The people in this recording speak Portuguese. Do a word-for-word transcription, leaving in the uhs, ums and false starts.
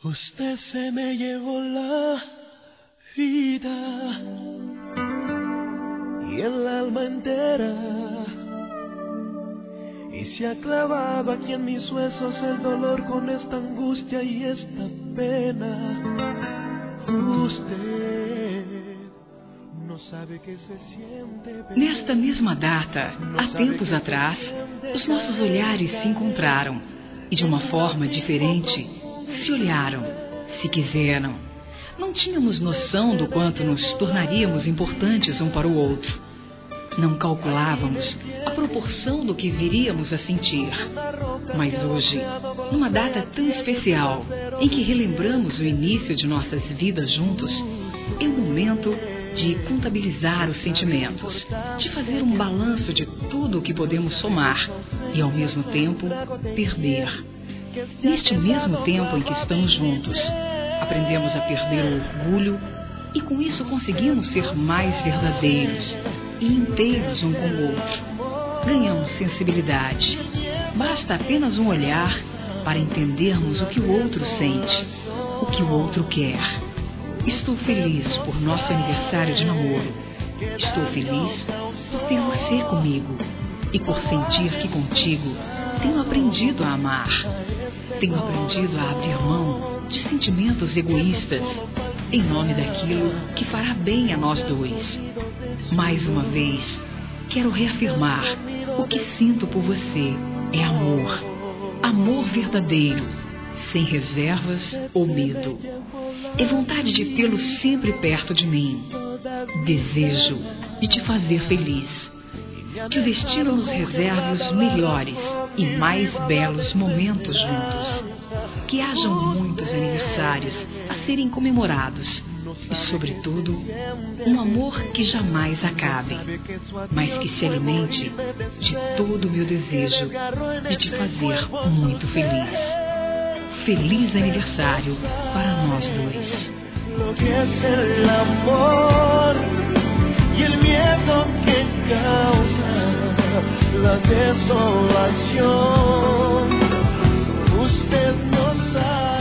Usted se me llevó la vida y el alma entera, y se ha clavado aquí en mis huesos el dolor con esta angustia y esta pena. Usted não sabe que se siente. Nesta mesma data, há tempos atrás, os nossos olhares se encontraram e, de uma forma diferente, se olharam, se quiseram. Não tínhamos noção do quanto nos tornaríamos importantes um para o outro. Não calculávamos a proporção do que viríamos a sentir. Mas hoje, numa data tão especial, em que relembramos o início de nossas vidas juntos, é o momento de contabilizar os sentimentos, de fazer um balanço de tudo o que podemos somar e, ao mesmo tempo, perder. Neste mesmo tempo em que estamos juntos, aprendemos a perder o orgulho e, com isso, conseguimos ser mais verdadeiros e inteiros um com o outro. Ganhamos sensibilidade. Basta apenas um olhar para entendermos o que o outro sente, o que o outro quer. Estou feliz por nosso aniversário de namoro. Estou feliz por ter você comigo e por sentir que contigo tenho aprendido a amar. Tenho aprendido a abrir mão de sentimentos egoístas em nome daquilo que fará bem a nós dois. Mais uma vez, quero reafirmar: o que sinto por você é amor. Amor verdadeiro, sem reservas ou medo. É vontade de tê-lo sempre perto de mim. Desejo de te fazer feliz. Que o destino nos reserve os melhores e mais belos momentos juntos. Que hajam muitos aniversários a serem comemorados. E, sobretudo, um amor que jamais acabe, mas que se alimente de todo o meu desejo de te fazer muito feliz. Feliz aniversário para nós dois. Lo que es el amor y el miedo que causa la desolación. Usted no sabe.